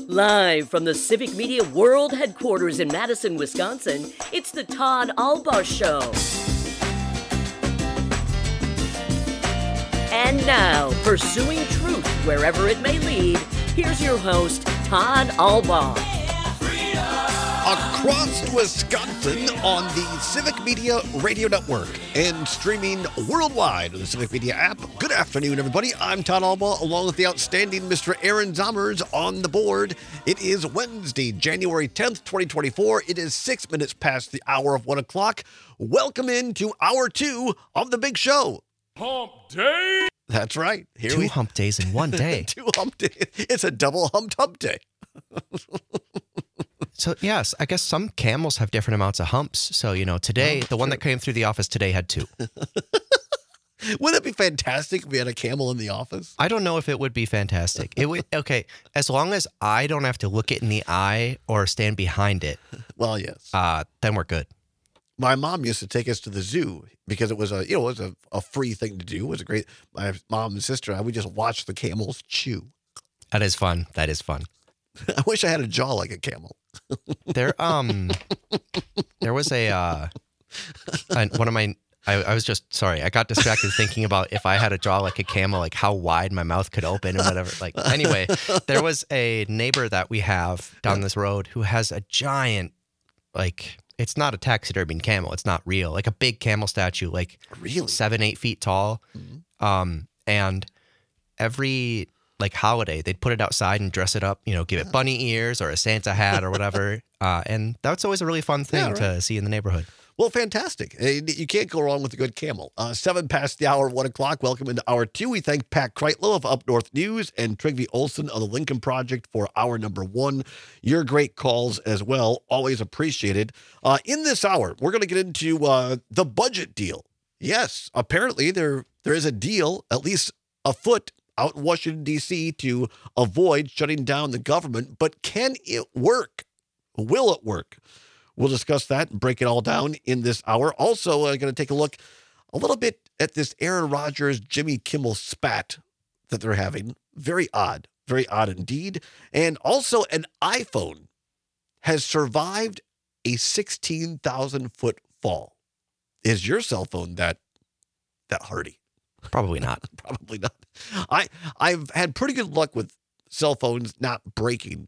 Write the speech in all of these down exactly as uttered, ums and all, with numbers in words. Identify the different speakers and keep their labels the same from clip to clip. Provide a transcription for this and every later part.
Speaker 1: Live from the Civic Media World Headquarters in Madison, Wisconsin, it's the Todd Albaugh Show. And now, pursuing truth wherever it may lead, here's your host, Todd Albaugh.
Speaker 2: Across Wisconsin on the Civic Media Radio Network and streaming worldwide on the Civic Media app. Good afternoon, everybody. I'm Todd Albaugh, along with the outstanding Mister Aaron Zommers on the board. It is Wednesday, January tenth, twenty twenty-four. It is six minutes past the hour of one o'clock. Welcome into hour two of the big show.
Speaker 3: Hump day.
Speaker 2: That's right. Here
Speaker 4: Two
Speaker 2: we
Speaker 4: hump days in one day.
Speaker 2: Two hump days. It's a double humped hump day.
Speaker 4: So, yes, I guess some camels have different amounts of humps. So, you know, today,
Speaker 2: Oh,
Speaker 4: the one
Speaker 2: true.
Speaker 4: that came through the office today had two.
Speaker 2: Wouldn't it be fantastic if we had a camel in the office?
Speaker 4: I don't know if it would be fantastic. It would, okay, as long as I don't have to look it in the eye or stand behind it,
Speaker 2: Well, yes.
Speaker 4: uh, then we're good.
Speaker 2: My mom used to take us to the zoo because it was a, you know, it was a, a free thing to do. It was a great, my mom and sister, I would just watch the camels chew.
Speaker 4: That is fun. That is fun.
Speaker 2: I wish I had a jaw like a camel.
Speaker 4: There, um, there was a, uh, an- one of my, I, I was just, sorry, I got distracted thinking about if I had a jaw like a camel, like how wide my mouth could open and whatever. Like, anyway, there was a neighbor that we have down this road who has a giant, like, it's not a taxidermied camel. It's not real. Like a big camel statue, like
Speaker 2: Really?
Speaker 4: seven, eight feet tall.
Speaker 2: Mhm.
Speaker 4: Um, and every like holiday, they'd put it outside and dress it up, you know, give it bunny ears or a Santa hat or whatever. Uh, and that's always a really fun thing
Speaker 2: Yeah, right.
Speaker 4: to see in the neighborhood.
Speaker 2: Well, fantastic. Eh, You can't go wrong with a good camel. Uh, seven past the hour of one o'clock. Welcome into hour two. We thank Pat Kreitlow of Up North News and Trygve Olson of the Lincoln Project for hour number one. Your great calls as well. Always appreciated. Uh, in this hour, we're going to get into uh, the budget deal. Yes, apparently there there is a deal, at least afoot, out in Washington, D C to avoid shutting down the government. But can it work? Will it work? We'll discuss that and break it all down in this hour. Also, I'm going to take a look a little bit at this Aaron Rodgers, Jimmy Kimmel spat that they're having. Very odd. Very odd indeed. And also an iPhone has survived a sixteen thousand foot fall. Is your cell phone that that hardy?
Speaker 4: Probably not.
Speaker 2: Probably not. I, I've had pretty good luck with cell phones not breaking.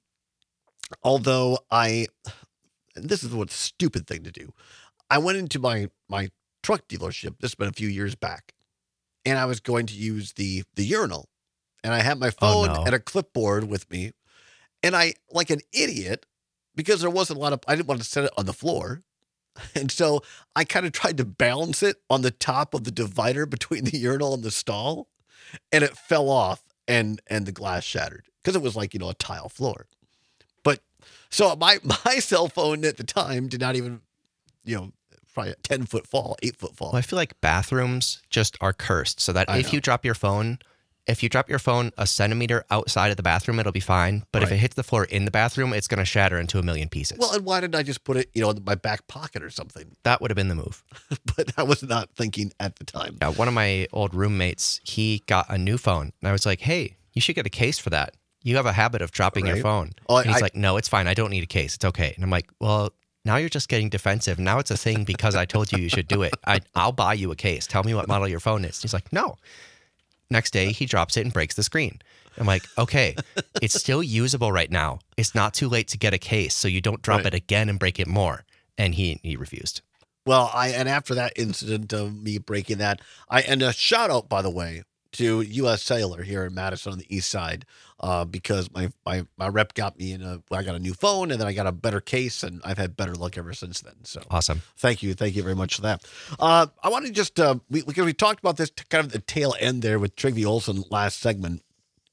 Speaker 2: Although I, and this is what stupid thing to do. I went into my, my truck dealership. This has been a few years back. And I was going to use the, the urinal. And I had my
Speaker 4: Oh,
Speaker 2: phone
Speaker 4: no.
Speaker 2: and a clipboard with me. And I, like an idiot, because there wasn't a lot of, I didn't want to set it on the floor. And so I kind of tried to balance it on the top of the divider between the urinal and the stall, and it fell off and and the glass shattered because it was like, you know, a tile floor. But so my my cell phone at the time did not even, you know, probably a ten foot fall, eight foot fall.
Speaker 4: Well, I feel like bathrooms just are cursed so that
Speaker 2: I
Speaker 4: if
Speaker 2: know.
Speaker 4: you drop your phone, if you drop your phone a centimeter outside of the bathroom, it'll be fine. But if
Speaker 2: Right.
Speaker 4: it hits the floor in the bathroom, it's going to shatter into a million pieces.
Speaker 2: Well, and why didn't I just put it, you know, in my back pocket or something?
Speaker 4: that would have been the move.
Speaker 2: But I was not thinking at the time.
Speaker 4: Yeah, one of my old roommates, he got a new phone. And I was like, hey, you should get a case for that. You have a habit of dropping your
Speaker 2: Right.
Speaker 4: phone.
Speaker 2: Oh,
Speaker 4: and he's
Speaker 2: I-
Speaker 4: like, no, it's fine. I don't need a case. It's okay. And I'm like, well, now you're just getting defensive. Now it's a thing because I told you you should do it. I, I'll buy you a case. Tell me what model your phone is. He's like, no. Next day, he drops it and breaks the screen. I'm like, okay, it's still usable right now. It's not too late to get a case, so you don't drop
Speaker 2: Right.
Speaker 4: it again and break it more. And he he refused.
Speaker 2: Well, I and after that incident of me breaking that, I and a shout out, by the way, to U S Cellular here in Madison on the east side, uh, because my, my my rep got me in a I got a new phone and then I got a better case and I've had better luck ever since then. So
Speaker 4: Awesome.
Speaker 2: thank you, thank you very much for that. Uh, I want to just uh, we because we talked about this kind of the tail end there with Trygve Olson last segment.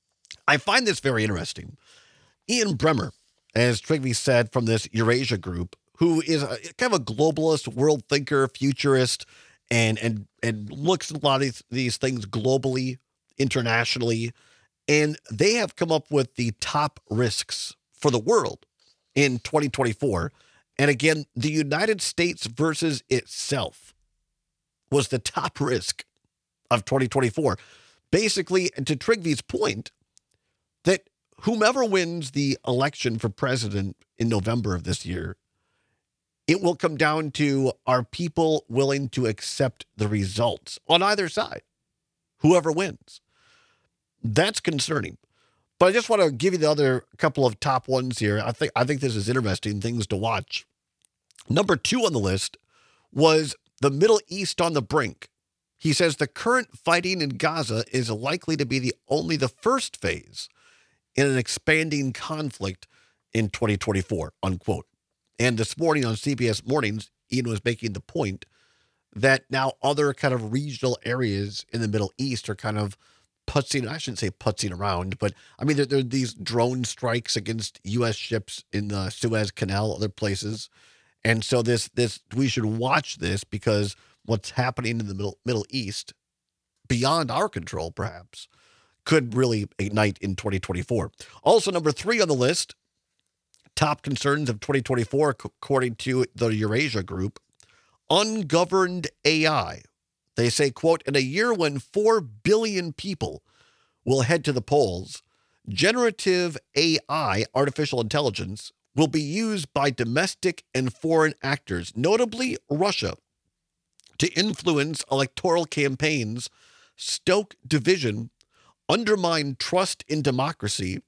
Speaker 2: I find this very interesting. Ian Bremmer, as Trygve said, from this Eurasia group, who is a, kind of a globalist, world thinker, futurist, and and and looks at a lot of these, these things globally, internationally, and they have come up with the top risks for the world in twenty twenty-four. And again, the United States versus itself was the top risk of twenty twenty-four. Basically, and to Trygve's point, that whomever wins the election for president in November of this year, it will come down to, are people willing to accept the results on either side? Whoever wins. That's concerning. But I just want to give you the other couple of top ones here. I think I think this is interesting, things to watch. Number two on the list was the Middle East on the brink. He says the current fighting in Gaza is likely to be the only the first phase in an expanding conflict in twenty twenty-four, unquote. And this morning on C B S Mornings, Ian was making the point that now other kind of regional areas in the Middle East are kind of putzing, I shouldn't say putzing around, but I mean, there, there are these drone strikes against U S ships in the Suez Canal, other places. And so this, this, we should watch this because what's happening in the Middle, Middle East, beyond our control, perhaps, could really ignite in twenty twenty-four. Also, number three on the list, top concerns of twenty twenty-four, according to the Eurasia Group, ungoverned A I. They say, quote, in a year when four billion people will head to the polls, generative A I, artificial intelligence, will be used by domestic and foreign actors, notably Russia, to influence electoral campaigns, stoke division, undermine trust in democracy,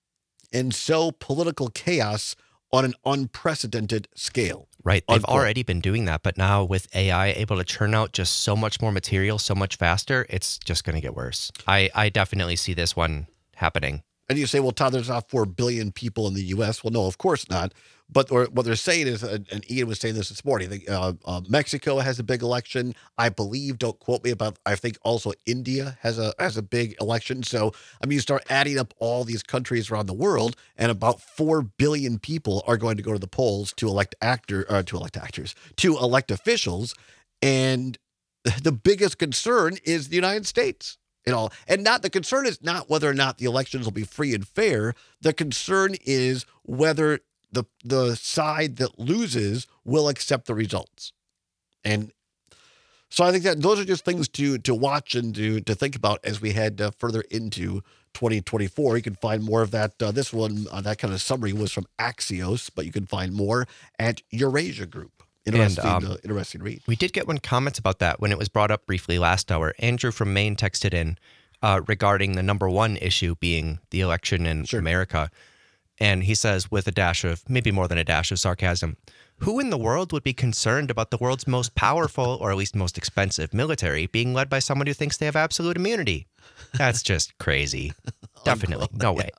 Speaker 2: and sow political chaos on an unprecedented scale.
Speaker 4: Right. They've
Speaker 2: Unquote.
Speaker 4: already been doing that, but now with A I able to churn out just so much more material so much faster, it's just going to get worse. I, I definitely see this one happening.
Speaker 2: And you say, well, Todd, there's not four billion people in the U S. Well, no, of course not. But or, what they're saying is, uh, and Ian was saying this this morning, uh, uh, Mexico has a big election. I believe, don't quote me about, I think also India has a has a big election. So, I mean, you start adding up all these countries around the world, and about four billion people are going to go to the polls to elect actor, uh, to elect actors, to elect officials. And the biggest concern is the United States. You know, and not the concern is not whether or not the elections will be free and fair. The concern is whether the the side that loses will accept the results. And so I think that those are just things to to watch and to to think about as we head uh, further into twenty twenty-four. You can find more of that. Uh, this one, uh, that kind of summary was from Axios, but you can find more at Eurasia Group. Interesting,
Speaker 4: And, um,
Speaker 2: uh, interesting read.
Speaker 4: We did get one comment about that when it was brought up briefly last hour. Andrew from Maine texted in uh, regarding the number one issue being the election in
Speaker 2: Sure.
Speaker 4: America. And he says, with a dash of, maybe more than a dash of sarcasm, who in the world would be concerned about the world's most powerful, or at least most expensive military being led by someone who thinks they have absolute immunity? That's just crazy. Definitely. No way.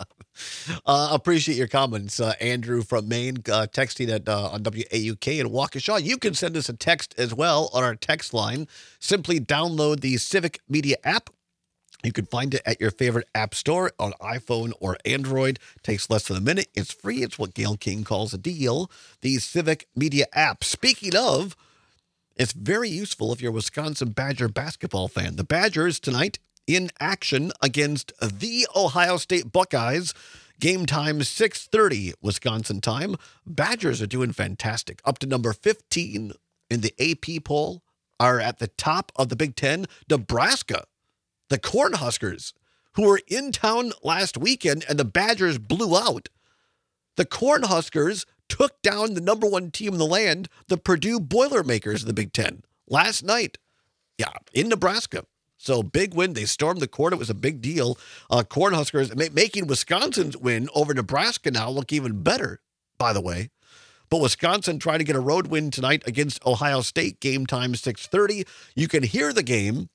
Speaker 2: Uh, appreciate your comments, uh, Andrew from Maine, uh, texting at uh, on W A U K in Waukesha. You can send us a text as well on our text line. Simply download the Civic Media app. You can find it at your favorite app store on iPhone or Android. Takes less than a minute. It's free. It's what Gail King calls a deal. The Civic Media app. Speaking of, it's very useful if you're a Wisconsin Badger basketball fan. The Badgers tonight in action against the Ohio State Buckeyes. Game time six thirty Wisconsin time. Badgers are doing fantastic. Up to number fifteen in the A P poll, are at the top of the Big Ten. Nebraska, the Cornhuskers, who were in town last weekend and the Badgers blew out. The Cornhuskers took down the number one team in the land, the Purdue Boilermakers of the Big Ten, last night. Yeah, in Nebraska. So big win. They stormed the court. It was a big deal. Uh, Cornhuskers ma- making Wisconsin's win over Nebraska now look even better, by the way. But Wisconsin trying to get a road win tonight against Ohio State. Game time six thirty. You can hear the game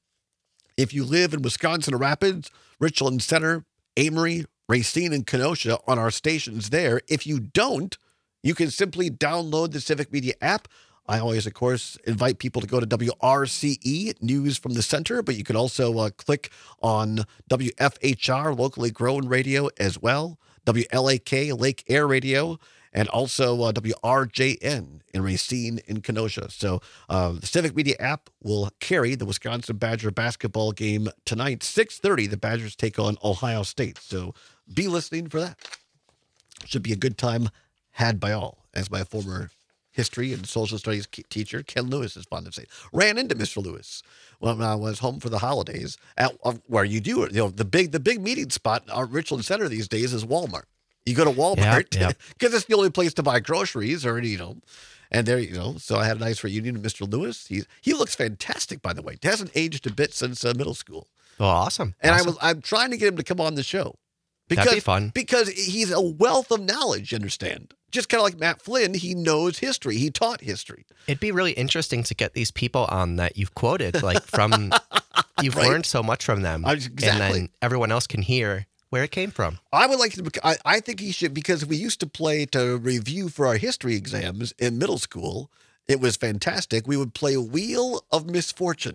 Speaker 2: if you live in Wisconsin Rapids, Richland Center, Amory, Racine, and Kenosha on our stations there. If you don't, you can simply download the Civic Media app. I always, of course, invite people to go to W R C E, News from the Center, but you can also uh, click on W F H R, locally grown radio as well, W L A K, Lake Air Radio, and also uh, W R J N in Racine in Kenosha. So uh, the Civic Media app will carry the Wisconsin Badger basketball game tonight, six thirty. The Badgers take on Ohio State. So be listening for that. Should be a good time had by all, as my former history and social studies ke- teacher, Ken Lewis, is fond of saying, ran into Mister Lewis when I was home for the holidays at uh, where you do it. You know, the big the big meeting spot in our Richland Center these days is Walmart. You go to Walmart because
Speaker 4: Yeah, yeah.
Speaker 2: it's the only place to buy groceries, or you know, and there you know. So I had a nice reunion with Mister Lewis. He's he looks fantastic, by the way. He hasn't aged a bit since uh, middle school.
Speaker 4: Well, awesome.
Speaker 2: And
Speaker 4: awesome.
Speaker 2: I was I'm trying to get him to come on the show. Because,
Speaker 4: That'd be fun.
Speaker 2: Because he's a wealth of knowledge, you understand? Just kind of like Matt Flynn, he knows history. He taught history.
Speaker 4: It'd be really interesting to get these people on that you've quoted, like from, you've
Speaker 2: Right.
Speaker 4: learned so much from them.
Speaker 2: I-
Speaker 4: And
Speaker 2: exactly.
Speaker 4: then everyone else can hear where it came from.
Speaker 2: I would like to, I, I think he should, because we used to play to review for our history exams in middle school. It was fantastic. We would play Wheel of Misfortune.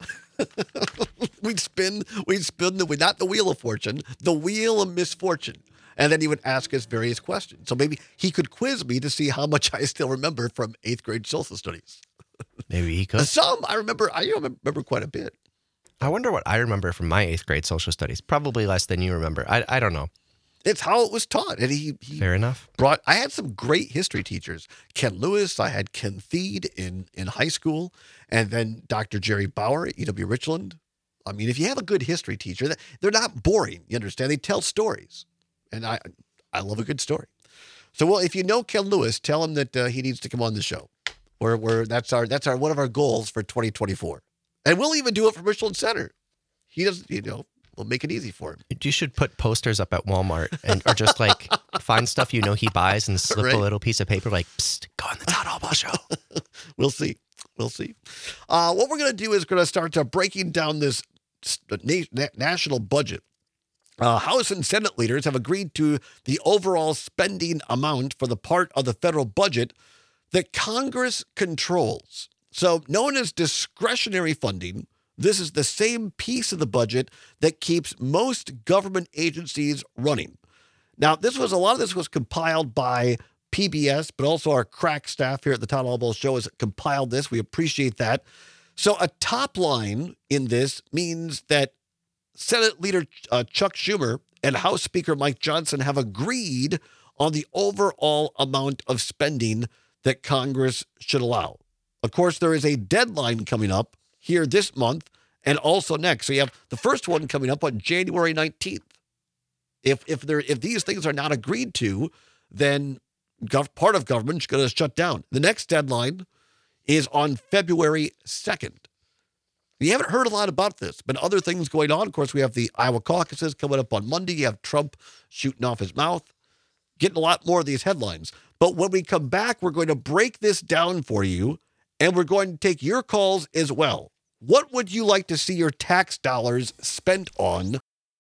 Speaker 2: we'd spin, we'd spin the, not the Wheel of Fortune, the Wheel of Misfortune. And then he would ask us various questions. So maybe he could quiz me to see how much I still remember from eighth grade social studies.
Speaker 4: Maybe he could.
Speaker 2: Some I remember, I remember quite a bit.
Speaker 4: I wonder what I remember from my eighth grade social studies. Probably less than you remember. I, I don't know.
Speaker 2: It's how it was taught. And he, he
Speaker 4: Fair enough.
Speaker 2: brought, I had some great history teachers. Ken Lewis, I had Ken Theed in, in high school, and then Doctor Jerry Bauer at E W Richland. I mean, if you have a good history teacher, they're not boring. You understand? They tell stories. And I I love a good story. So, well, if you know Ken Lewis, tell him that uh, he needs to come on the show. We're, we're, that's our that's our one of our goals for twenty twenty-four. And we'll even do it from Richland Center. He doesn't, you know, we'll make it easy for him.
Speaker 4: You should put posters up at Walmart and or just like find stuff you know he buys and slip
Speaker 2: Right.
Speaker 4: a little piece of paper like, psst, go on the Todd Albaugh show.
Speaker 2: We'll see. We'll see. Uh, what we're going to do is going to start uh, breaking down this na- na- national budget. Uh, House and Senate leaders have agreed to the overall spending amount for the part of the federal budget that Congress controls. So, known as discretionary funding, this is the same piece of the budget that keeps most government agencies running. Now, this was a lot of this was compiled by P B S, but also our crack staff here at the Todd Albaugh Show has compiled this. We appreciate that. So, a top line in this means that Senate Leader uh, Chuck Schumer and House Speaker Mike Johnson have agreed on the overall amount of spending that Congress should allow. Of course, there is a deadline coming up here this month and also next. So you have the first one coming up on January nineteenth. If if there if these things are not agreed to, then gov- part of government is going to shut down. The next deadline is on February second. You haven't heard a lot about this, but other things going on. Of course, we have the Iowa caucuses coming up on Monday. You have Trump shooting off his mouth, getting a lot more of these headlines. But when we come back, we're going to break this down for you, and we're going to take your calls as well. What would you like to see your tax dollars spent on?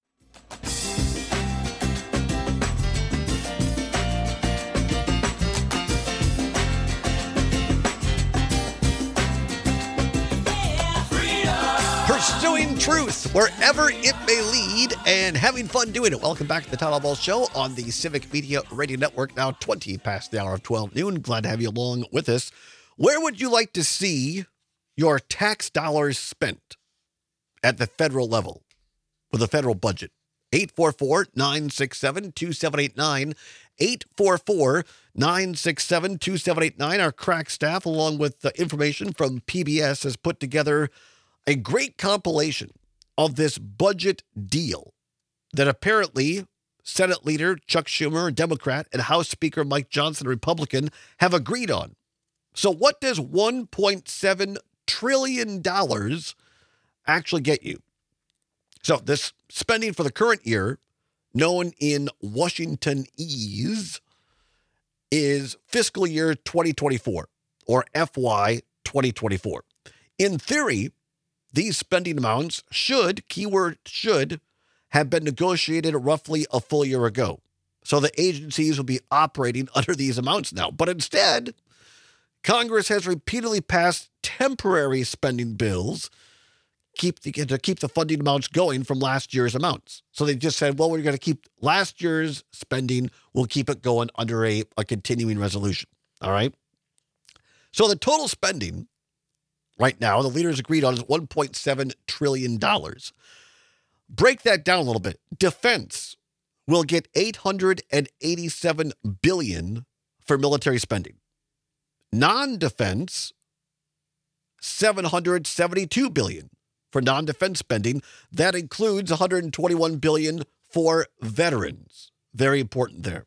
Speaker 2: Pursuing truth wherever it may lead and having fun doing it. Welcome back to the Todd Albaugh Show on the Civic Media Radio Network, now twenty past the hour of twelve noon. Glad to have you along with us. Where would you like to see your tax dollars spent at the federal level with the federal budget? eight four four, nine six seven, two seven eight nine. eight four four, nine six seven, two seven eight nine. Our crack staff, along with the information from P B S, has put together a great compilation of this budget deal that apparently Senate Leader Chuck Schumer, a Democrat, and House Speaker Mike Johnson, a Republican, have agreed on. So what does one point seven trillion dollars actually get you? So this spending for the current year, known in Washingtonese, is fiscal year twenty twenty-four, or F Y twenty twenty-four. In theory, these spending amounts should, keyword should, have been negotiated roughly a full year ago. So the agencies will be operating under these amounts now. But instead, Congress has repeatedly passed temporary spending bills keep the, to keep the funding amounts going from last year's amounts. So they just said, well, we're going to keep last year's spending. We'll keep it going under a, a continuing resolution. All right. So the total spending right now, the leaders agreed on is one point seven trillion dollars. Break that down a little bit. Defense will get eight hundred eighty-seven billion dollars for military spending. Non-defense, seven hundred seventy-two billion dollars for non-defense spending. That includes one hundred twenty-one billion dollars for veterans. Very important there.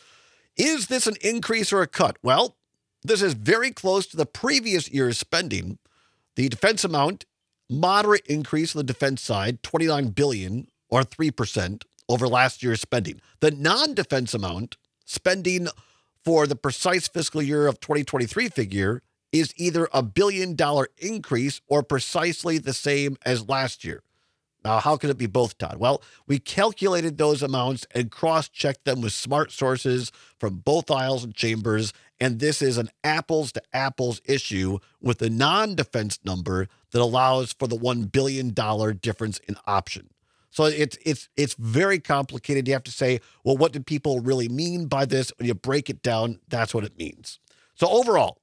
Speaker 2: Is this an increase or a cut? Well, this is very close to the previous year's spending. The defense amount, moderate increase on the defense side, twenty-nine billion dollars or three percent over last year's spending. The non-defense amount, spending for the precise fiscal year of twenty twenty-three figure, is either a billion dollar increase or precisely the same as last year. Now, how can it be both, Todd? Well, we calculated those amounts and cross-checked them with smart sources from both aisles and chambers, and this is an apples-to-apples issue with the non-defense number that allows for the one billion dollars difference in option. So it's it's it's very complicated. You have to say, well, what do people really mean by this? When you break it down, that's what it means. So overall,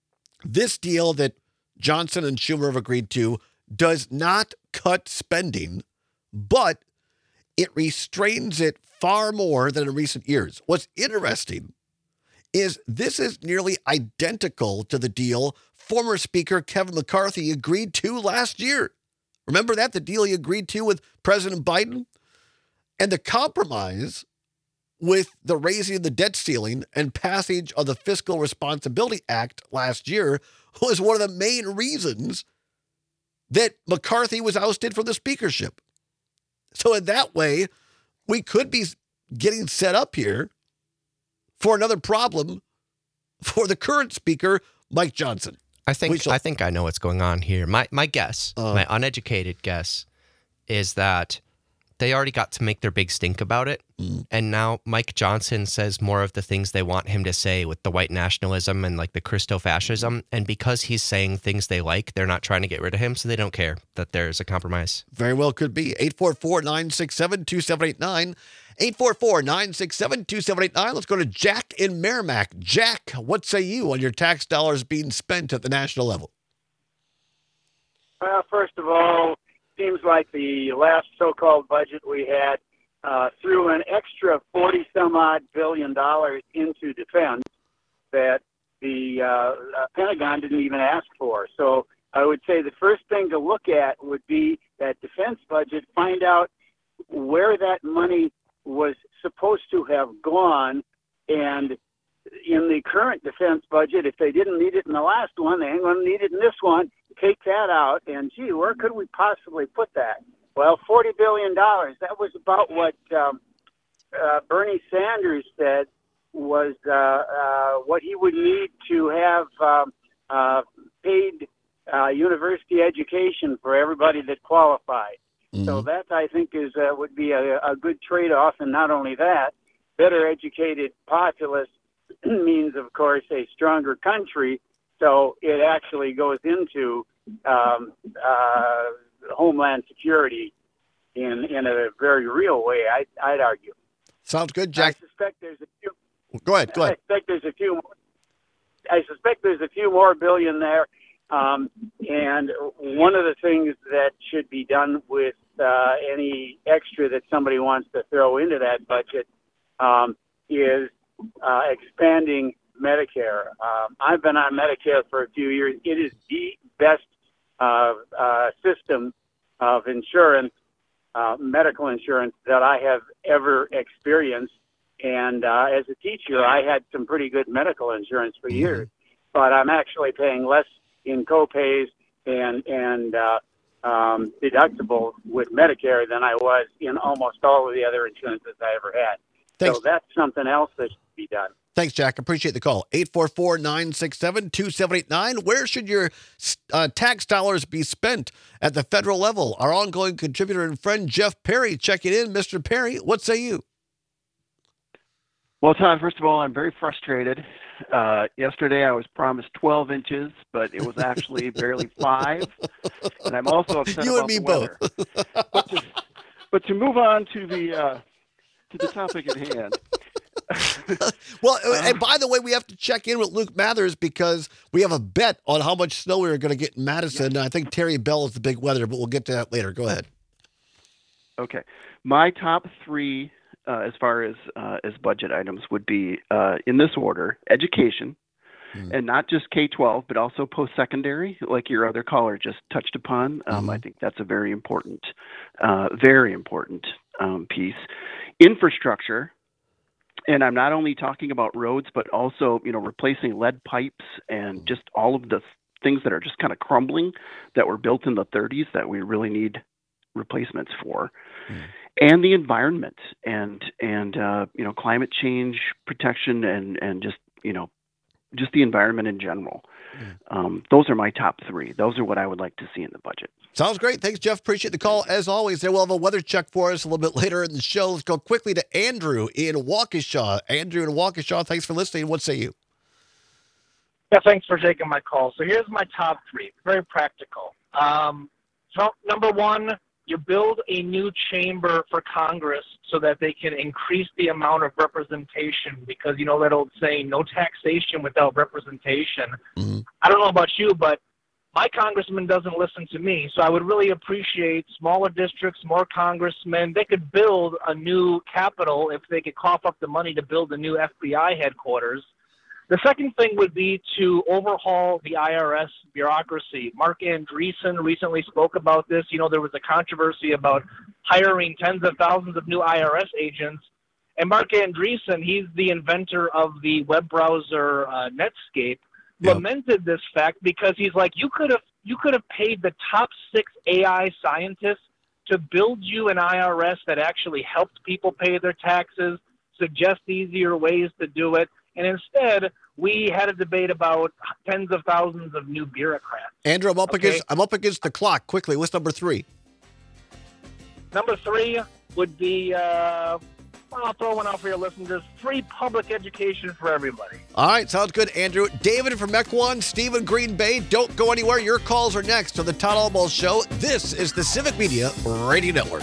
Speaker 2: this deal that Johnson and Schumer have agreed to does not cut spending, but it restrains it far more than in recent years. What's interesting is this is nearly identical to the deal former Speaker Kevin McCarthy agreed to last year. Remember that? The deal he agreed to with President Biden? And the compromise with the raising of the debt ceiling and passage of the Fiscal Responsibility Act last year was one of the main reasons that McCarthy was ousted from the speakership. So in that way, we could be getting set up here for another problem for the current speaker, Mike Johnson.
Speaker 4: I think
Speaker 2: shall-
Speaker 4: I think I know what's going on here. My my guess,
Speaker 2: Uh,
Speaker 4: my uneducated guess, is that they already got to make their big stink about it,
Speaker 2: Mm.
Speaker 4: and now Mike Johnson says more of the things they want him to say with the white nationalism and like the Christo-fascism, and because he's saying things they like, they're not trying to get rid of him, so they don't care that there's a compromise.
Speaker 2: Very well could be. eight four four, nine six seven, two seven eight nine. eight four four, nine six seven, two seven eight nine. Let's go to Jack in Merrimack. Jack, what say you on your tax dollars being spent at the national level?
Speaker 5: Well, first of all, seems like the last so-called budget we had uh, threw an extra forty some odd billion dollars into defense that the uh, uh, Pentagon didn't even ask for. So I would say the first thing to look at would be that defense budget, find out where that money was supposed to have gone, and in the current defense budget, if they didn't need it in the last one, they ain't going to need it in this one. Take that out, and gee, where could we possibly put that? Well, forty billion dollars. That was about what um, uh, Bernie Sanders said was uh, uh, what he would need to have um, uh, paid uh, university education for everybody that qualified.
Speaker 2: Mm-hmm.
Speaker 5: So that, I think, is uh, would be a, a good trade-off. And not only that, better educated populace means, of course, a stronger country. So it actually goes into um, uh, homeland security in in a very real way, I, I'd argue.
Speaker 2: Sounds good, Jack.
Speaker 5: I suspect there's a few.
Speaker 2: Go ahead, go
Speaker 5: I
Speaker 2: ahead.
Speaker 5: suspect there's a few. More, I suspect there's a few more billion there. Um, and one of the things that should be done with uh, any extra that somebody wants to throw into that budget um, is uh, expanding Medicare. Um, I've been on Medicare for a few years. It is the best uh, uh, system of insurance, uh, medical insurance, that I have ever experienced. And uh, as a teacher, I had some pretty good medical insurance for
Speaker 2: Mm-hmm.
Speaker 5: years, but I'm actually paying less in copays and and uh, um, deductibles with Medicare than I was in almost all of the other insurances I ever had.
Speaker 2: Thanks.
Speaker 5: So that's something else that should be done.
Speaker 2: Thanks, Jack. Appreciate the call. eight four four, nine six seven, two seven eight nine. Where should your uh, tax dollars be spent at the federal level? Our ongoing contributor and friend, Jeff Perry, checking in. Mister Perry, what say you?
Speaker 6: Well, Todd, first of all, I'm very frustrated. Uh, yesterday I was promised twelve inches, but it was actually barely five. And I'm also upset
Speaker 2: You and
Speaker 6: about
Speaker 2: me
Speaker 6: the
Speaker 2: both.
Speaker 6: weather. but, to, but to move on to the uh, to the topic at hand.
Speaker 2: Well, and by the way, we have to check in with Luke Mathers because we have a bet on how much snow we are going to get in Madison. I think Terry Bell is the big weather, but we'll get to that later. Go ahead.
Speaker 6: Okay. My top three uh, as far as uh, as budget items would be uh, in this order: education,
Speaker 2: Mm.
Speaker 6: and not just K twelve, but also post-secondary, like your other caller just touched upon. Um,
Speaker 2: Mhm.
Speaker 6: I think that's a very important, uh, very important um, piece. Infrastructure, and I'm not only talking about roads, but also, you know, replacing lead pipes and just all of the things that are just kind of crumbling that were built in the thirties that we really need replacements for.
Speaker 2: Mm.
Speaker 6: And the environment and and uh, you know, climate change protection and and just you know just the environment in general.
Speaker 2: Mm.
Speaker 6: Um, those are my top three. Those are what I would like to see in the budget.
Speaker 2: Sounds great. Thanks, Jeff. Appreciate the call. As always, there we'll have a weather check for us a little bit later in the show. Let's go quickly to Andrew in Waukesha. Andrew in Waukesha, thanks for listening. What say you?
Speaker 7: Yeah, thanks for taking my call. So here's my top three, very practical. Um, so number one, you build a new chamber for Congress so that they can increase the amount of representation because, you know, that old saying, no taxation without representation.
Speaker 2: Mm-hmm.
Speaker 7: I don't know about you, but my congressman doesn't listen to me. So I would really appreciate smaller districts, more congressmen. They could build a new capitol if they could cough up the money to build a new F B I headquarters. The second thing would be to overhaul the I R S bureaucracy. Mark Andreessen recently spoke about this. You know, there was a controversy about hiring tens of thousands of new I R S agents. And Mark Andreessen, he's the inventor of the web browser uh, Netscape,
Speaker 2: Yep.
Speaker 7: lamented this fact because he's like, you could have you could have paid the top six A I scientists to build you an I R S that actually helped people pay their taxes, suggest easier ways to do it. And instead, we had a debate about tens of thousands of new bureaucrats.
Speaker 2: Andrew, I'm up
Speaker 7: Okay.
Speaker 2: against I'm up against the clock. Quickly, what's number three?
Speaker 7: Number three would be, uh, well, I'll throw one out for your listeners, free public education for everybody.
Speaker 2: All right, sounds good, Andrew. David from Mequon, Steve in Green Bay. Don't go anywhere. Your calls are next on the Todd Albaugh Show. This is the Civic Media Radio Network.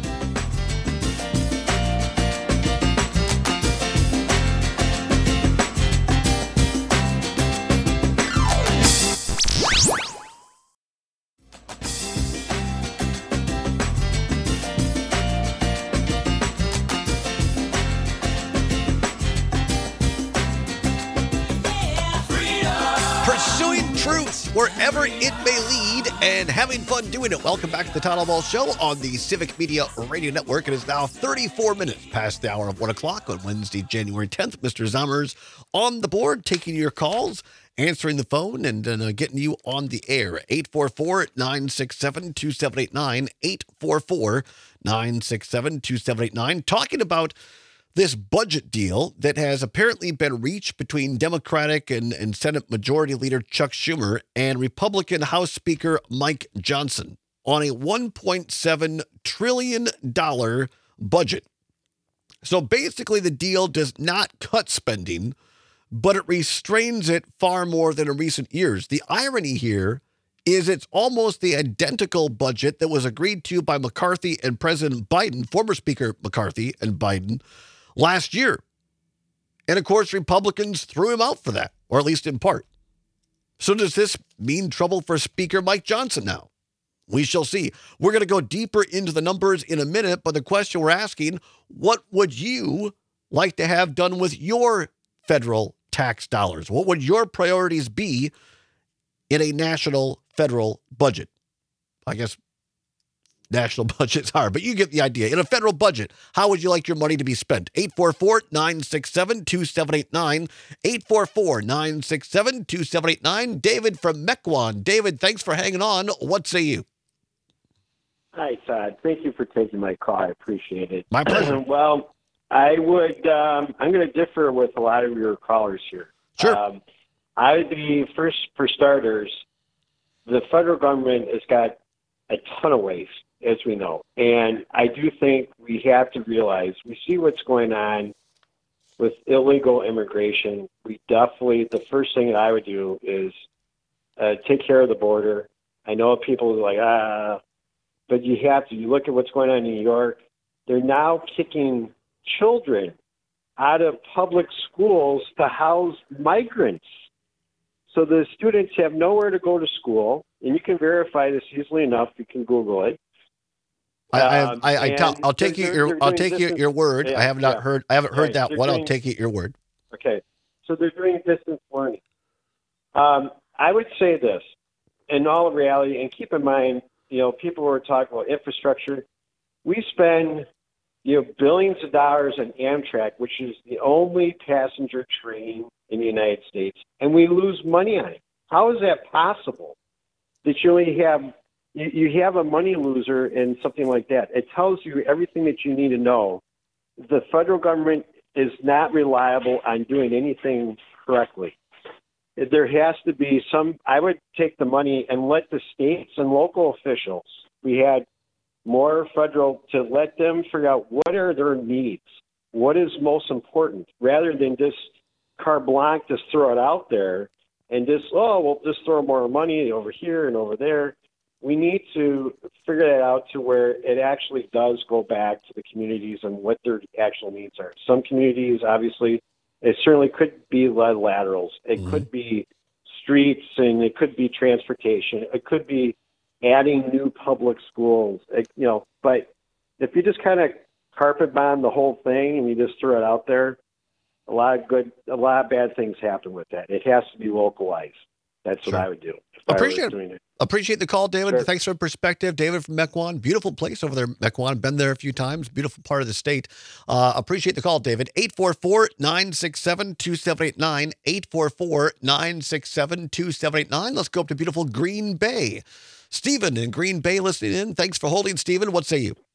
Speaker 2: Pursuing truth wherever it may lead and having fun doing it. Welcome back to the Todd Albaugh Show on the Civic Media Radio Network. It is now thirty-four minutes past the hour of one o'clock on Wednesday, January tenth. Mister Zommers on the board, taking your calls, answering the phone, and uh, getting you on the air. eight four four, nine six seven, two seven eight nine, eight four four, nine six seven, two seven eight nine. Talking about this budget deal that has apparently been reached between Democratic and, and Senate Majority Leader Chuck Schumer and Republican House Speaker Mike Johnson on a one point seven trillion dollars budget. So basically, the deal does not cut spending, but it restrains it far more than in recent years. The irony here is it's almost the identical budget that was agreed to by McCarthy and President Biden, former Speaker McCarthy and Biden, last year. And of course, Republicans threw him out for that, or at least in part. So does this mean trouble for Speaker Mike Johnson now? We shall see. We're going to go deeper into the numbers in a minute, but the question we're asking, what would you like to have done with your federal tax dollars? What would your priorities be in a national federal budget? I guess national budgets are, but you get the idea. In a federal budget, how would you like your money to be spent? eight four four, nine six seven, two seven eight nine, eight four four, nine six seven, two seven eight nine. David from Mequon. David, thanks for hanging on. What say you?
Speaker 8: Hi, Todd. Thank you for taking my call. I appreciate it.
Speaker 2: My pleasure.
Speaker 8: Well, I would, um, I'm going to differ with a lot of your callers here.
Speaker 2: Sure.
Speaker 8: Um, I would be, first, for starters, the federal government has got a ton of waste, as we know. And I do think we have to realize, we see what's going on with illegal immigration. We definitely, the first thing that I would do is uh, take care of the border. I know people are like, ah, but you have to. You look at what's going on in New York. They're now kicking children out of public schools to house migrants. So the students have nowhere to go to school, and you can verify this easily enough. You can Google it.
Speaker 2: I, I,
Speaker 8: Um,
Speaker 2: I, I, tell,
Speaker 8: and
Speaker 2: I'll take
Speaker 8: they're-
Speaker 2: you your,
Speaker 8: they're
Speaker 2: I'll
Speaker 8: doing
Speaker 2: take you
Speaker 8: distance-
Speaker 2: your word.
Speaker 8: Yeah,
Speaker 2: I have not
Speaker 8: yeah.
Speaker 2: heard, I haven't heard
Speaker 8: Right,
Speaker 2: that
Speaker 8: they're
Speaker 2: one. I'll
Speaker 8: doing-
Speaker 2: take you at your word.
Speaker 8: Okay. So they're doing distance learning. Um, I would say this, in all reality, and keep in mind, you know, people were talking about infrastructure. We spend, you know, billions of dollars on Amtrak, which is the only passenger train in the United States, and we lose money on it. How is that possible? That you only have you, you have a money loser in something like that. It tells you everything that you need to know. The federal government is not reliable on doing anything correctly. There has to be some, I would take the money and let the states and local officials, we had more federal, to let them figure out what are their needs, what is most important, rather than just carte blanche, just throw it out there and just, oh, we'll just throw more money over here and over there. We need to figure that out to where it actually does go back to the communities and what their actual needs are. Some communities, obviously, it certainly could be lead laterals. It mm-hmm. could be streets, and it could be transportation. It could be adding new public schools. It, you know, but if you just kind of carpet bomb the whole thing and you just throw it out there, a lot of good, a lot of bad things happen with that. It has to be localized. That's
Speaker 2: sure.
Speaker 8: what I would do.
Speaker 2: Appreciate it. Appreciate the call, David.
Speaker 8: Sure.
Speaker 2: Thanks for the perspective. David from Mequon. Beautiful place over there, Mequon. Been there a few times. Beautiful part of the state. Uh, appreciate the call, David. eight four four, nine six seven, two seven eight nine. eight four four, nine six seven, two seven eight nine. Let's go up to beautiful Green Bay. Stephen in Green Bay listening in. Thanks for holding, Stephen. What say you?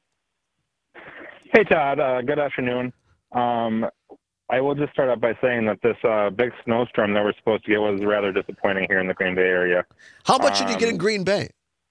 Speaker 9: Hey, Todd. Uh, good afternoon. Um, I will just start out by saying that this uh, big snowstorm that we're supposed to get was rather disappointing here in the Green Bay area.
Speaker 2: How much
Speaker 9: um,
Speaker 2: did you get in Green Bay?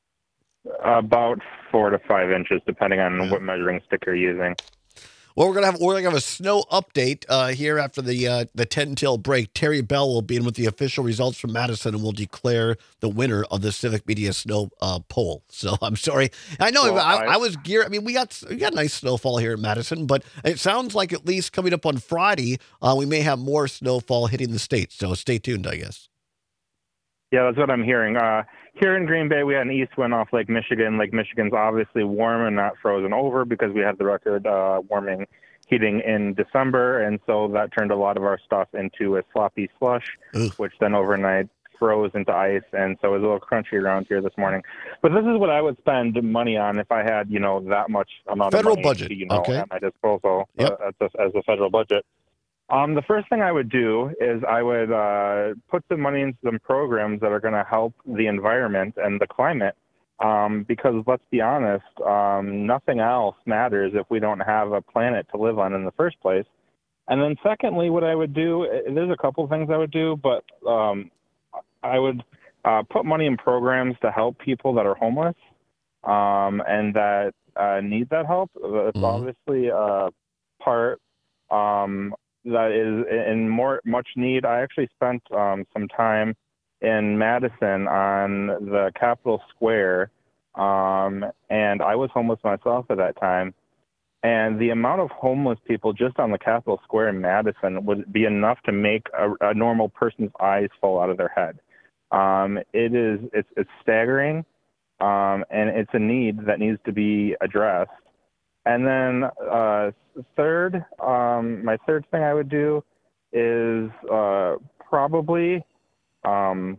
Speaker 9: About four to five inches, depending on yeah. what measuring stick you're using.
Speaker 2: Well, we're gonna have we're gonna have a snow update uh, here after the uh, the ten till break. Terry Bell will be in with the official results from Madison, and will declare the winner of the Civic Media Snow uh, poll. So I'm sorry, I know well, I, I, I was geared. I mean, we got we got nice snowfall here in Madison, but it sounds like at least coming up on Friday, uh, we may have more snowfall hitting the state. So stay tuned, I guess.
Speaker 9: Yeah, that's what I'm hearing. Uh, here in Green Bay, we had an east wind off Lake Michigan. Lake Michigan's obviously warm and not frozen over because we had the record uh, warming heating in December, and so that turned a lot of our stuff into a sloppy slush, Ugh. which then overnight froze into ice, and so it was a little crunchy around here this morning. But this is what I would spend money on if I had, you know, that much amount
Speaker 2: federal
Speaker 9: of money,
Speaker 2: budget,
Speaker 9: you know,
Speaker 2: okay.
Speaker 9: at my disposal
Speaker 2: yep.
Speaker 9: uh, as, a, as a federal budget. Um, the first thing I would do is I would uh, put some money into some programs that are going to help the environment and the climate, um, because let's be honest, um, nothing else matters if we don't have a planet to live on in the first place. And then secondly, what I would do, there's a couple things I would do, but um, I would uh, put money in programs to help people that are homeless um, and that uh, need that help. It's mm-hmm. obviously a part um, that is in more much need. I actually spent um, some time in Madison on the Capitol Square, um, and I was homeless myself at that time. And the amount of homeless people just on the Capitol Square in Madison would be enough to make a, a normal person's eyes fall out of their head. Um, it is it's, it's staggering, um, and it's a need that needs to be addressed. And then uh, third, um, my third thing I would do is uh, probably um,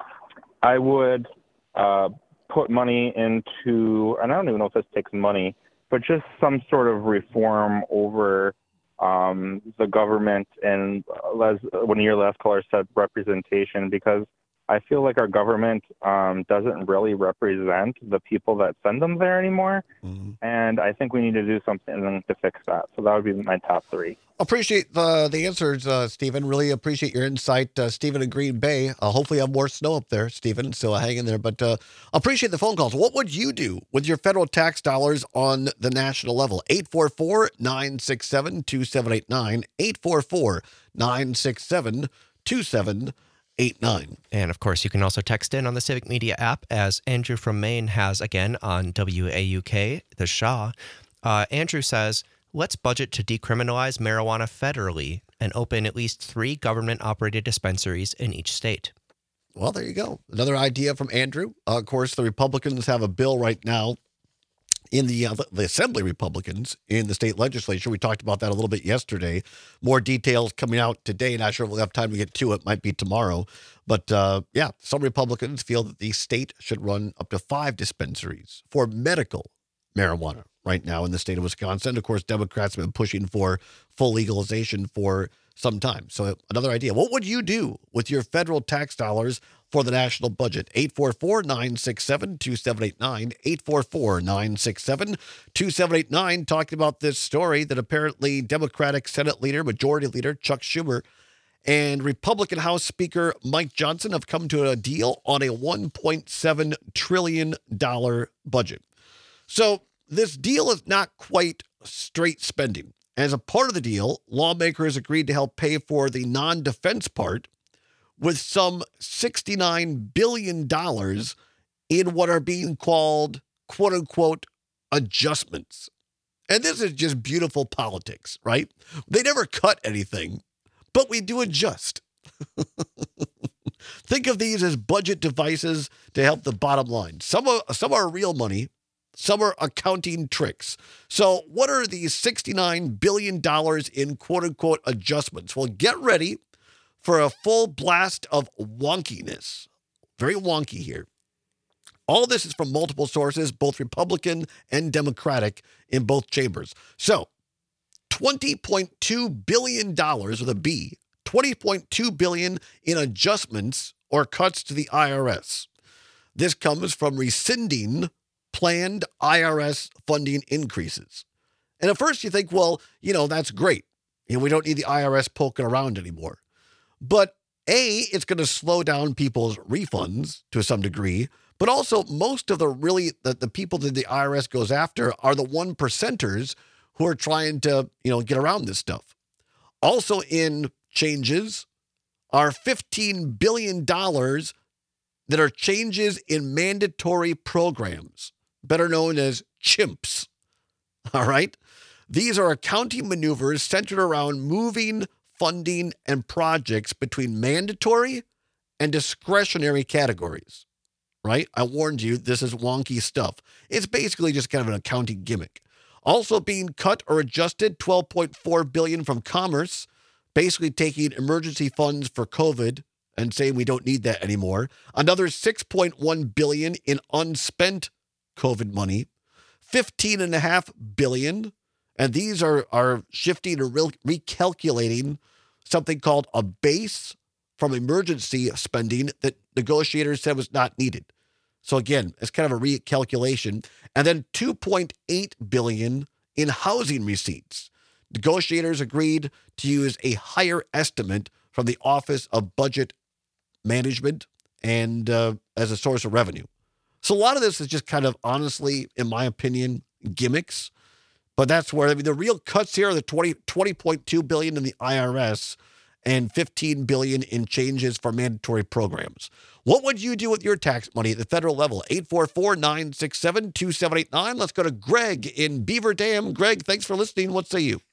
Speaker 9: I would uh, put money into, and I don't even know if this takes money, but just some sort of reform over um, the government and, as one of your last callers said, representation, because I feel like our government um, doesn't really represent the people that send them there anymore. Mm-hmm. And I think we need to do something to fix that. So that would be my top three.
Speaker 2: Appreciate the the answers, uh, Stephen. Really appreciate your insight, uh, Stephen in Green Bay. Uh, hopefully have more snow up there, Stephen, so hang in there. But uh, appreciate the phone calls. What would you do with your federal tax dollars on the national level? eight four four, nine six seven, two seven eight nine. eight four four, nine six seven, two seven eight nine.
Speaker 4: And of course, you can also text in on the Civic Media app, as Andrew from Maine has again on W A U K, the Shaw. Uh, Andrew says, let's budget to decriminalize marijuana federally and open at least three government-operated dispensaries in each state.
Speaker 2: Well, there you go. Another idea from Andrew. Uh, of course, the Republicans have a bill right now in the, uh, the Assembly Republicans in the state legislature. We talked about that a little bit yesterday. More details coming out today. Not sure if we'll have time to get to it. Might be tomorrow. But uh, yeah, some Republicans feel that the state should run up to five dispensaries for medical marijuana right now in the state of Wisconsin. Of course, Democrats have been pushing for full legalization for some time. So another idea. What would you do with your federal tax dollars for the national budget? eight four four, nine six seven, two seven eight nine, eight four four, nine six seven, two seven eight nine, talking about this story that apparently Democratic Senate leader, Majority Leader Chuck Schumer and Republican House Speaker Mike Johnson have come to a deal on a one point seven trillion dollars budget. So this deal is not quite straight spending. As a part of the deal, lawmakers agreed to help pay for the non-defense part with some sixty-nine billion dollars in what are being called, quote unquote, adjustments. And this is just beautiful politics, right? They never cut anything, but we do adjust. Think of these as budget devices to help the bottom line. Some are, some are real money. Some are accounting tricks. So what are these sixty-nine billion dollars in quote unquote adjustments? Well, get ready for a full blast of wonkiness. Very wonky here. All this is from multiple sources, both Republican and Democratic in both chambers. So twenty point two billion dollars with a B, twenty point two billion dollars in adjustments or cuts to the I R S. This comes from rescinding planned I R S funding increases. And at first you think, well, you know, that's great. You know, we don't need the I R S poking around anymore. But A, it's going to slow down people's refunds to some degree, but also most of the really, the, the people that the I R S goes after are the one percenters who are trying to, you know, get around this stuff. Also in changes are fifteen billion dollars that are changes in mandatory programs, better known as CHIMPs. All right? These are accounting maneuvers centered around moving funding and projects between mandatory and discretionary categories, right? I warned you, this is wonky stuff. It's basically just kind of an accounting gimmick. Also being cut or adjusted, twelve point four billion dollars from Commerce, basically taking emergency funds for COVID and saying we don't need that anymore. Another six point one billion dollars in unspent COVID money, fifteen point five billion dollars, and these are, are shifting or re- recalculating something called a base from emergency spending that negotiators said was not needed. So again, it's kind of a recalculation. And then two point eight billion dollars in housing receipts. Negotiators agreed to use a higher estimate from the Office of Budget Management and uh, as a source of revenue. So a lot of this is just kind of, honestly, in my opinion, gimmicks. But that's where, I mean, the real cuts here are the twenty point two billion dollars in the I R S and fifteen billion dollars in changes for mandatory programs. What would you do with your tax money at the federal level? eight four four, nine six seven, two seven eight nine. Let's go to Greg in Beaver Dam. Greg, thanks for listening. What say you?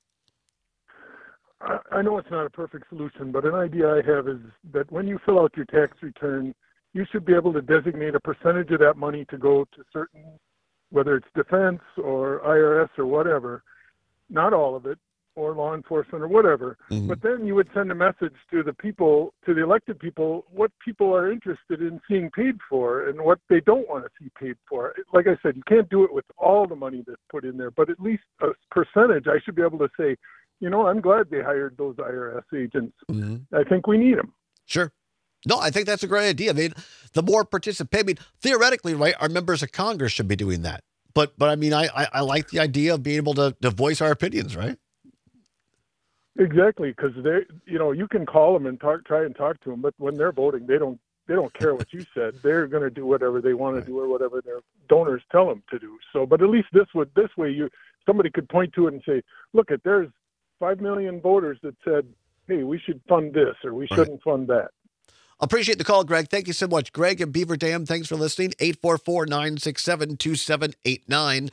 Speaker 10: I know it's not a perfect solution, but an idea I have is that when you fill out your tax return, you should be able to designate a percentage of that money to go to certain, whether it's defense or I R S or whatever, not all of it, or law enforcement or whatever. Mm-hmm. But then you would send a message to the people, to the elected people, what people are interested in seeing paid for and what they don't want to see paid for. Like I said, you can't do it with all the money that's put in there, but at least a percentage, I should be able to say, you know, I'm glad they hired those I R S agents. Mm-hmm. I think we need them.
Speaker 2: Sure. No, I think that's a great idea. I mean, the more participate, I mean, theoretically, right, our members of Congress should be doing that. But, but I mean, I, I, I like the idea of being able to, to voice our opinions, right?
Speaker 10: Exactly, because they, you know, you can call them and talk, try and talk to them, but when they're voting, they don't, they don't care what you said. They're going to do whatever they want to do or whatever their donors tell them to do. So, but at least this would, this way, you somebody could point to it and say, look, at there's five million voters that said, hey, we should fund this or we shouldn't right. fund that.
Speaker 2: Appreciate the call, Greg. Thank you so much. Greg in Beaver Dam, thanks for listening. eight four four, nine six seven, two seven eight nine.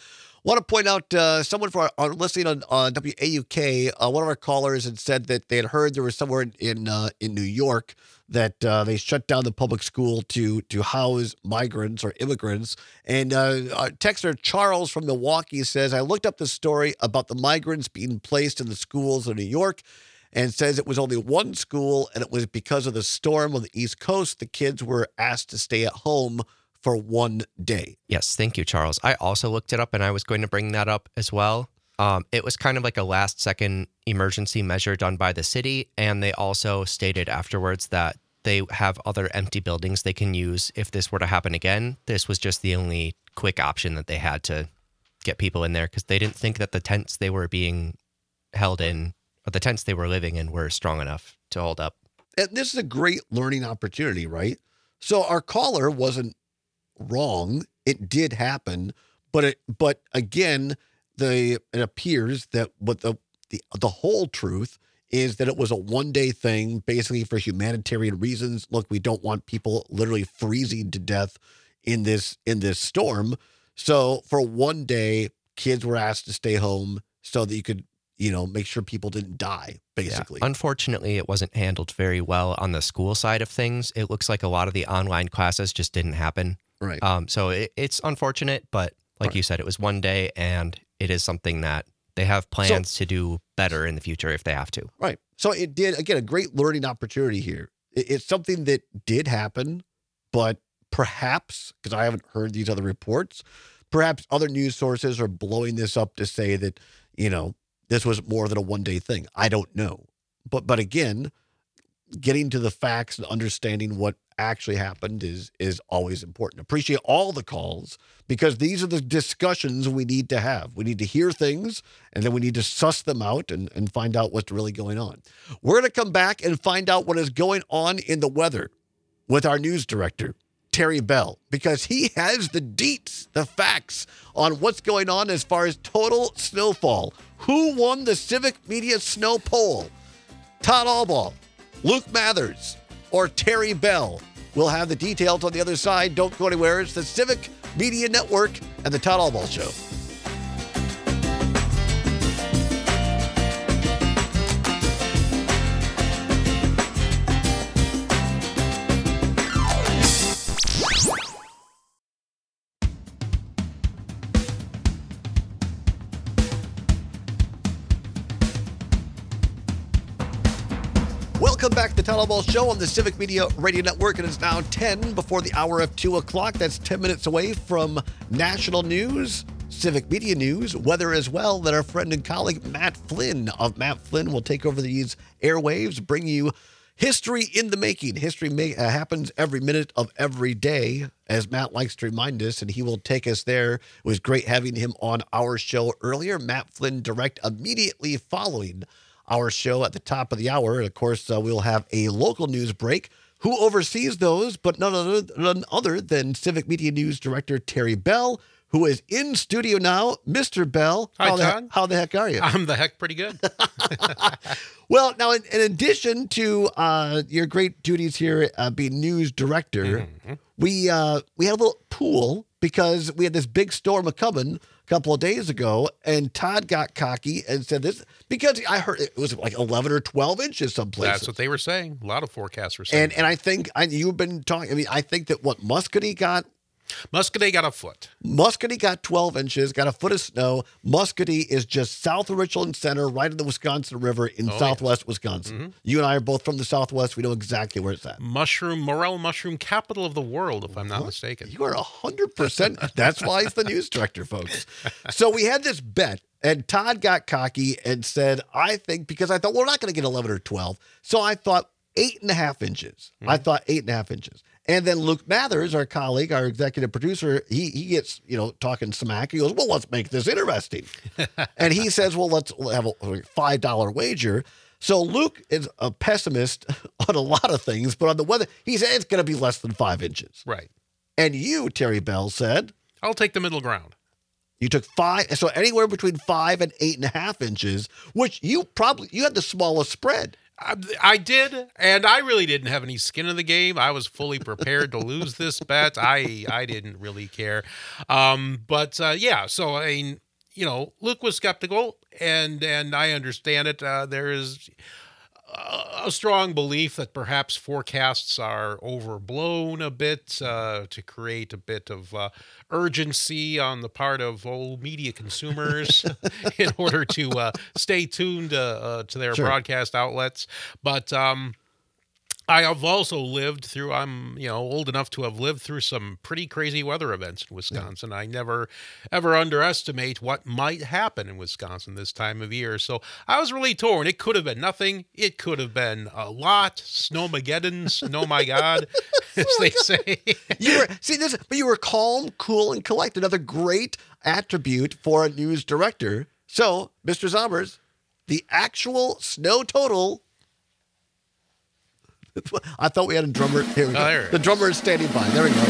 Speaker 2: Want to point out uh, someone for our, our listening on, on W A U K. Uh, one of our callers had said that they had heard there was somewhere in in, uh, in New York that uh, they shut down the public school to to house migrants or immigrants. And uh, our texter Charles from Milwaukee says, I looked up the story about the migrants being placed in the schools in New York, and says it was only one school, and it was because of the storm on the East Coast. The kids were asked to stay at home for one day.
Speaker 4: Yes, thank you, Charles. I also looked it up, and I was going to bring that up as well. Um, it was kind of like a last-second emergency measure done by the city, and they also stated afterwards that they have other empty buildings they can use if this were to happen again. This was just the only quick option that they had to get people in there because they didn't think that the tents they were being held in, or the tents they were living in, were strong enough to hold up.
Speaker 2: And this is a great learning opportunity, right? So our caller wasn't wrong. It did happen, but it, but again, the it appears that what the the the whole truth is that it was a one day thing, basically for humanitarian reasons. Look, we don't want people literally freezing to death in this in this storm. So for one day, kids were asked to stay home so that you could, you know, make sure people didn't die, basically.
Speaker 4: Yeah. Unfortunately, it wasn't handled very well on the school side of things. It looks like a lot of the online classes just didn't happen.
Speaker 2: Right.
Speaker 4: Um, so it, it's unfortunate, but like
Speaker 2: right.
Speaker 4: you said, it was one day, and it is something that they have plans so, to do better in the future if they have to.
Speaker 2: Right. So it did, again, a great learning opportunity here. It, it's something that did happen, but perhaps, because I haven't heard these other reports, perhaps other news sources are blowing this up to say that, you know, this was more than a one-day thing. I don't know. But but again, getting to the facts and understanding what actually happened is is always important. Appreciate all the calls, because these are the discussions we need to have. We need to hear things, and then we need to suss them out and, and find out what's really going on. We're going to come back and find out what is going on in the weather with our news director, Terry Bell, because he has the deets, the facts on what's going on as far as total snowfall. Who won the Civic Media Snow Poll? Todd Albaugh, Luke Mathers, or Terry Bell? We'll have the details on the other side. Don't go anywhere. It's the Civic Media Network and the Todd Albaugh Show. Welcome back to the Todd Albaugh Show on the Civic Media Radio Network. And it's now ten before the hour of two o'clock. That's ten minutes away from national news, Civic Media news, weather as well, that our friend and colleague Matt Flynn of Matt Flynn will take over these airwaves, bring you history in the making. History may, uh, happens every minute of every day, as Matt likes to remind us, and he will take us there. It was great having him on our show earlier. Matt Flynn direct immediately following our show at the top of the hour. And of course, uh, we'll have a local news break. Who oversees those but none other, none other than Civic Media News Director Terry Bell, who is in studio now. Mister Bell,
Speaker 11: Hi,
Speaker 2: how,
Speaker 11: Todd.
Speaker 2: the, how the heck are you?
Speaker 11: I'm the heck pretty good.
Speaker 2: Well, now, in, in addition to uh, your great duties here uh, being news director,
Speaker 11: Mm-hmm.
Speaker 2: we uh, we had a little pool because we had this big storm coming a couple of days ago, and Todd got cocky and said this, because I heard it was like eleven or twelve inches someplace.
Speaker 11: That's what they were saying. A lot of forecasts were saying.
Speaker 2: And and I think I, you've been talking. I mean, I think that what Muscatine got.
Speaker 11: Muscatine got a foot.
Speaker 2: Muscatine got twelve inches, got a foot of snow. Muscatine is just south of Richland Center, right in the Wisconsin River in
Speaker 11: Oh,
Speaker 2: southwest
Speaker 11: yes.
Speaker 2: Wisconsin.
Speaker 11: Mm-hmm.
Speaker 2: You and I are both from the southwest. We know exactly where it's at.
Speaker 11: Mushroom, morel mushroom capital of the world, if I'm not what? mistaken.
Speaker 2: You are one hundred percent. That's why he's the news director, folks. So we had this bet, and Todd got cocky and said, I think, because I thought, well, we're not going to get eleven or twelve. So I thought eight and a half inches. Mm-hmm. I thought eight and a half inches. And then Luke Mathers, our colleague, our executive producer, he he gets, you know, talking smack. He goes, well, let's make this interesting. And he says, well, let's have a five dollar wager. So Luke is a pessimist on a lot of things, but on the weather, he said it's going to be less than five inches.
Speaker 11: Right.
Speaker 2: And you, Terry Bell, said?
Speaker 11: I'll take the middle ground.
Speaker 2: You took five, so anywhere between five and eight and a half inches, which you probably, you had the smallest spread.
Speaker 11: I, I did, and I really didn't have any skin in the game. I was fully prepared to lose this bet. I I didn't really care. Um, but, uh, yeah, so, I mean, you know, Luke was skeptical, and and I understand it. Uh, there is a, a strong belief that perhaps forecasts are overblown a bit uh, to create a bit of uh, urgency on the part of old media consumers in order to uh, stay tuned uh, uh, to their
Speaker 2: Sure.
Speaker 11: broadcast outlets. But um, I have also lived through, I'm, you know, old enough to have lived through some pretty crazy weather events in Wisconsin. I never, ever underestimate what might happen in Wisconsin this time of year. So I was really torn. It could have been nothing. It could have been a lot. Snowmageddon, snow my God, as they say.
Speaker 2: You were see this, but you were calm, cool, and collected. Another great attribute for a news director. So, Mister Zombers, the actual snow total. I thought we had a drummer. Here we go.
Speaker 11: Oh, there it
Speaker 2: The
Speaker 11: is.
Speaker 2: drummer is standing by. There we go.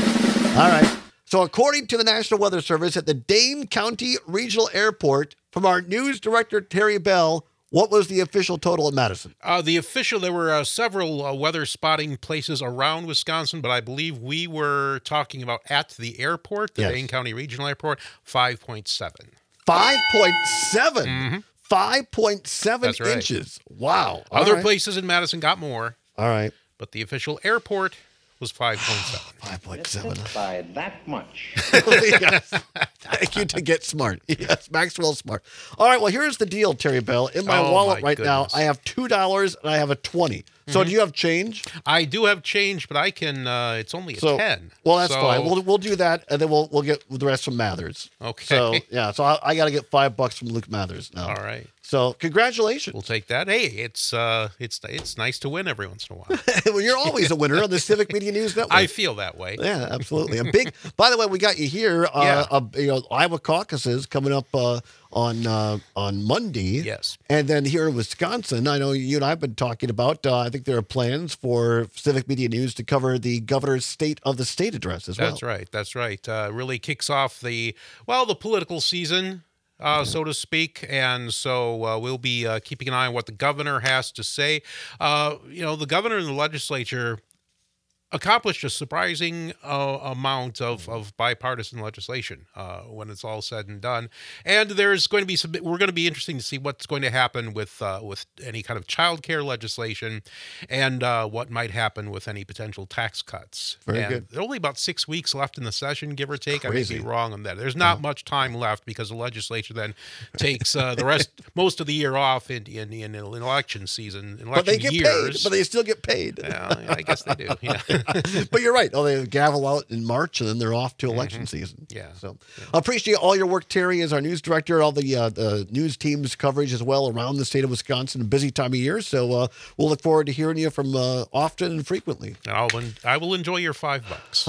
Speaker 2: All right. So, according to the National Weather Service at the Dane County Regional Airport, from our news director Terry Bell, what was the official total at Madison?
Speaker 11: Uh, the official, there were uh, several uh, weather spotting places around Wisconsin, but I believe we were talking about at the airport, the
Speaker 2: Yes.
Speaker 11: Dane County Regional Airport, five point seven.
Speaker 2: five point seven. five point seven
Speaker 11: That's right.
Speaker 2: inches. Wow. All
Speaker 11: Other
Speaker 2: right.
Speaker 11: places in Madison got more,
Speaker 2: All right.
Speaker 11: but the official airport was five point seven.
Speaker 2: five point seven.
Speaker 12: By that much.
Speaker 2: Yes. Thank you to get smart. Yes, Maxwell Smart. All right, well, here's the deal, Terry Bell. In my
Speaker 11: Oh,
Speaker 2: wallet
Speaker 11: my
Speaker 2: right now,
Speaker 11: goodness.
Speaker 2: I have two dollars and I have a twenty. So
Speaker 11: Mhm.
Speaker 2: do you have change?
Speaker 11: I do have change, but I can, uh, it's only a
Speaker 2: So,
Speaker 11: ten.
Speaker 2: well, that's
Speaker 11: So-
Speaker 2: fine. We'll we'll do that, and then we'll we'll get the rest from Mathers.
Speaker 11: Okay.
Speaker 2: So yeah, so I, I got to get five bucks from Luke Mathers now.
Speaker 11: All right.
Speaker 2: So congratulations.
Speaker 11: We'll take that. Hey, it's uh, it's it's nice to win every once in a while.
Speaker 2: Well, you're always a winner on the Civic Media News Network.
Speaker 11: I feel that way.
Speaker 2: Yeah, absolutely. A big. By the way, we got you here. Uh,
Speaker 11: Yeah.
Speaker 2: uh, you know, Iowa caucuses coming up uh, on uh, on Monday.
Speaker 11: Yes.
Speaker 2: And then here in Wisconsin, I know you and I have been talking about. Uh, I think there are plans for Civic Media News to cover the governor's State of the State address as well.
Speaker 11: That's right. That's right. Uh, really kicks off the, well, the political season, uh, so to speak. And so uh, we'll be uh, keeping an eye on what the governor has to say. Uh, you know, the governor and the legislature accomplished a surprising uh, amount of, of bipartisan legislation uh, when it's all said and done. And there's going to be some, we're going to be interesting to see what's going to happen with uh, with any kind of child care legislation and uh, what might happen with any potential tax cuts.
Speaker 2: Very
Speaker 11: and
Speaker 2: good.
Speaker 11: There are only about six weeks left in the session, give or take. I may
Speaker 2: Crazy.
Speaker 11: be wrong on that. There's not much time left because the legislature then takes uh, the rest, most of the year off in, in, in election season, in election
Speaker 2: But they get
Speaker 11: years.
Speaker 2: paid. But they still get paid.
Speaker 11: Well, I guess they do. Yeah.
Speaker 2: But you're right. Oh, they gavel out in March and then they're off to election season.
Speaker 11: Yeah.
Speaker 2: So I appreciate all your work, Terry, as our news director, all the uh, the news team's coverage as well around the state of Wisconsin. A busy time of year. So uh, we'll look forward to hearing you from uh, often and frequently.
Speaker 11: I'll, I will enjoy your five bucks.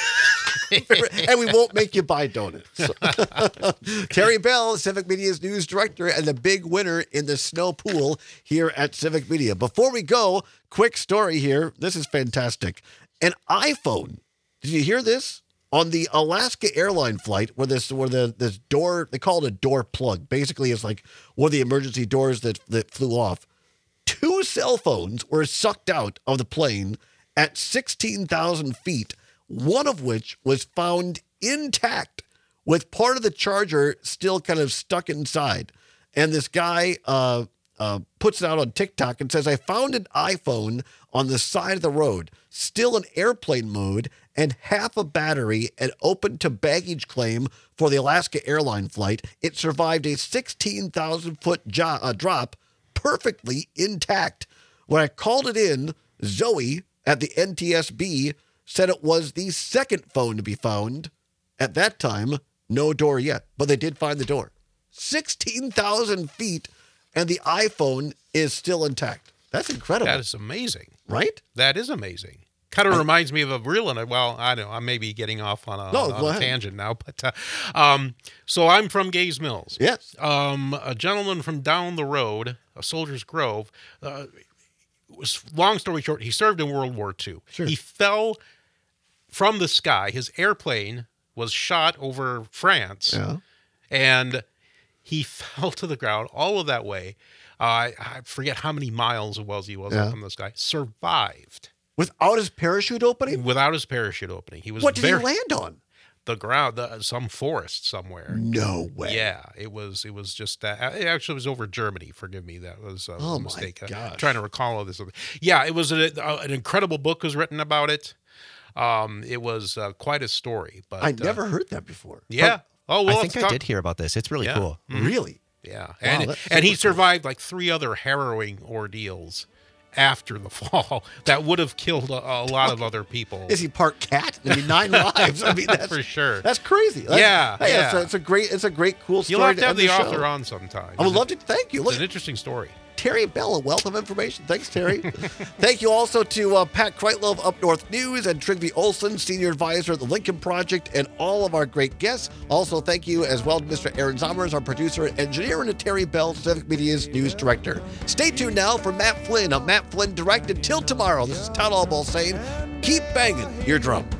Speaker 2: And we won't make you buy donuts. Terry Bell, Civic Media's news director and the big winner in the snow pool here at Civic Media. Before we go, quick story here. This is fantastic. An iPhone. Did you hear this? On the Alaska airline flight where this where the this door, they call it a door plug. Basically, it's like one of the emergency doors that, that flew off. Two cell phones were sucked out of the plane at sixteen thousand feet, one of which was found intact with part of the charger still kind of stuck inside. And this guy uh, uh, puts it out on TikTok and says, I found an iPhone on the side of the road, still in airplane mode and half a battery and open to baggage claim for the Alaska airline flight. It survived a sixteen thousand foot jo- uh, drop perfectly intact. When I called it in, Zoe at the N T S B said it was the second phone to be found. At that time, no door yet, but they did find the door. sixteen thousand feet, and the iPhone is still intact. That's incredible.
Speaker 11: That is amazing.
Speaker 2: Right?
Speaker 11: That is amazing. Kind of reminds me of a real, and well, I don't know, I may be getting off on a,
Speaker 2: No,
Speaker 11: on
Speaker 2: go
Speaker 11: a
Speaker 2: ahead.
Speaker 11: tangent now, but uh, um, so I'm from Gays Mills.
Speaker 2: Yes.
Speaker 11: Um, a gentleman from down the road, a Soldier's Grove, uh, was long story short, he served in World War Two.
Speaker 2: Sure.
Speaker 11: He fell from the sky. His airplane was shot over France,
Speaker 2: Yeah.
Speaker 11: and he fell to the ground all of that way. Uh, I, I forget how many miles it was he was
Speaker 2: Yeah.
Speaker 11: up from the sky. Survived
Speaker 2: Without his parachute opening?
Speaker 11: without his parachute opening. He was
Speaker 2: What did
Speaker 11: very,
Speaker 2: he land on?
Speaker 11: the ground, the, some forest somewhere.
Speaker 2: No way.
Speaker 11: Yeah, it was. It was just. Uh, it actually was over Germany. Forgive me, that was uh,
Speaker 2: Oh,
Speaker 11: a
Speaker 2: my
Speaker 11: mistake. I'm
Speaker 2: gosh.
Speaker 11: trying to recall all this. Yeah, it was a, a, an incredible book was written about it. Um, it was uh, quite a story. But
Speaker 2: I
Speaker 11: uh,
Speaker 2: never heard that before.
Speaker 11: Yeah. Oh well,
Speaker 4: I
Speaker 11: let's
Speaker 4: think I
Speaker 11: talk-
Speaker 4: did hear about this. It's really
Speaker 11: Yeah.
Speaker 4: cool.
Speaker 11: Mhm.
Speaker 2: Really?
Speaker 11: Yeah,
Speaker 2: Wow,
Speaker 11: and
Speaker 2: that's
Speaker 11: and he
Speaker 2: super cool.
Speaker 11: survived like three other harrowing ordeals after the fall that would have killed a, a lot of other people.
Speaker 2: Is he part cat? I mean, nine lives. I mean, that's
Speaker 11: For sure.
Speaker 2: That's crazy. That's,
Speaker 11: Yeah,
Speaker 2: hey, It's, a,
Speaker 11: yeah.
Speaker 2: it's a great. It's a great, cool story.
Speaker 11: You'll have to have
Speaker 2: end
Speaker 11: the
Speaker 2: show.
Speaker 11: author on sometime.
Speaker 2: I would
Speaker 11: It's
Speaker 2: love to. Thank you.
Speaker 11: It's
Speaker 2: Look,
Speaker 11: an interesting story.
Speaker 2: Terry Bell, a wealth of information. Thanks, Terry. Thank you also to uh, Pat Kreitlow of Up North News and Trygve Olson, Senior Advisor at the Lincoln Project, and all of our great guests. Also, thank you as well to Mister Aaron Zommers, our producer and engineer, and to Terry Bell, Civic Media's News Director. Stay tuned now for Matt Flynn on Matt Flynn Direct. Until tomorrow, this is Todd Albaugh saying, keep banging your drum.